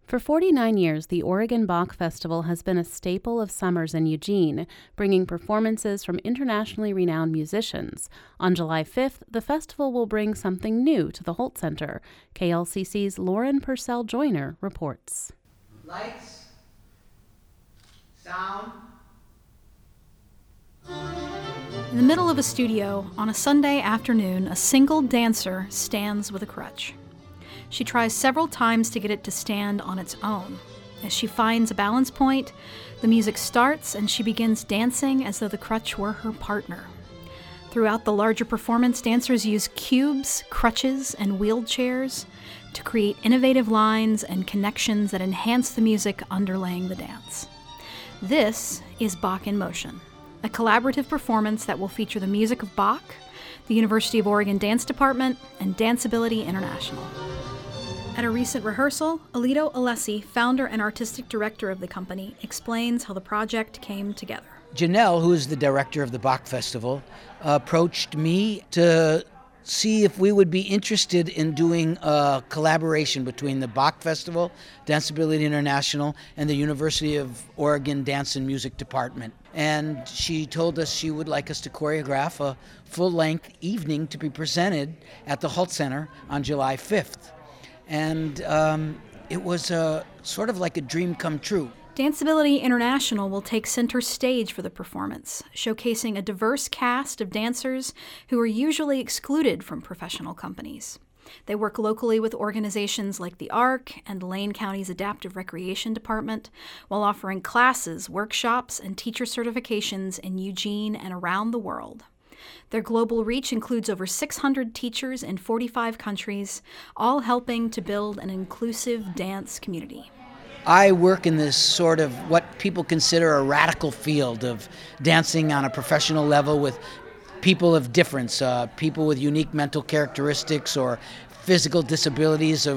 For 49 years, the Oregon Bach Festival has been a staple of summers in Eugene, bringing performances from internationally renowned musicians. On July 5th, the festival will bring something new to the Holt Center. KLCC's Lauren Purcell-Joyner reports. Lights, sound. In the middle of a studio, on a Sunday afternoon, a single dancer stands with a crutch. She tries several times to get it to stand on its own. As she finds a balance point, the music starts and she begins dancing as though the crutch were her partner. Throughout the larger performance, dancers use cubes, crutches, and wheelchairs to create innovative lines and connections that enhance the music underlaying the dance. This is Bach in Motion, a collaborative performance that will feature the music of Bach, the University of Oregon Dance Department, and Danceability International. At a recent rehearsal, Alito Alessi, founder and artistic director of the company, explains how the project came together. Janelle, who is the director of the Bach Festival, approached me to see if we would be interested in doing a collaboration between the Bach Festival, Danceability International, and the University of Oregon Dance and Music Department. And she told us she would like us to choreograph a full-length evening to be presented at the Holt Center on July 5th. And it was sort of like a dream come true. Danceability International will take center stage for the performance, showcasing a diverse cast of dancers who are usually excluded from professional companies. They work locally with organizations like the ARC and Lane County's Adaptive Recreation Department, while offering classes, workshops, and teacher certifications in Eugene and around the world. Their global reach includes over 600 teachers in 45 countries, all helping to build an inclusive dance community. I work in this sort of what people consider a radical field of dancing on a professional level with people of difference, people with unique mental characteristics or physical disabilities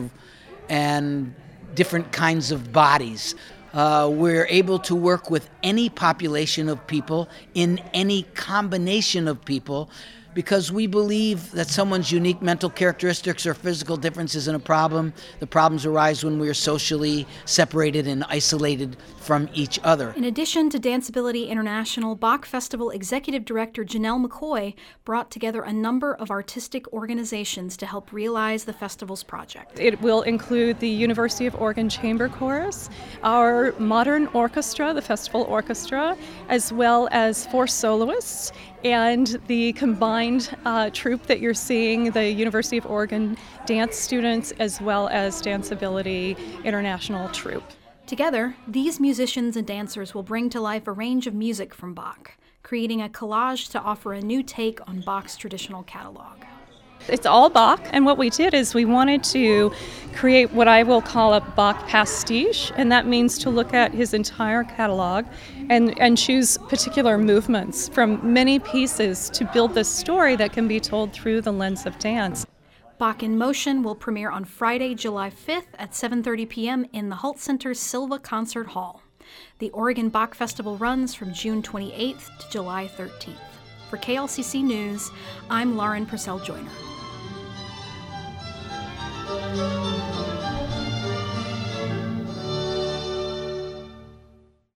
and different kinds of bodies. We're able to work with any population of people in any combination of people because we believe that someone's unique mental characteristics or physical difference isn't a problem. The problems arise when we are socially separated and isolated from each other. In addition to Danceability International, Bach Festival Executive Director Janelle McCoy brought together a number of artistic organizations to help realize the festival's project. It will include the University of Oregon Chamber Chorus, our modern orchestra, the Festival Orchestra, as well as 4 soloists, and the combined troupe that you're seeing, the University of Oregon dance students, as well as Danceability International troupe. Together, these musicians and dancers will bring to life a range of music from Bach, creating a collage to offer a new take on Bach's traditional catalog. It's all Bach, and what we did is we wanted to create what I will call a Bach pastiche, and that means to look at his entire catalog and choose particular movements from many pieces to build this story that can be told through the lens of dance. Bach in Motion will premiere on Friday, July 5th at 7:30 p.m. in the Holt Center's Silva Concert Hall. The Oregon Bach Festival runs from June 28th to July 13th. For KLCC News, I'm Lauren Purcell-Joyner.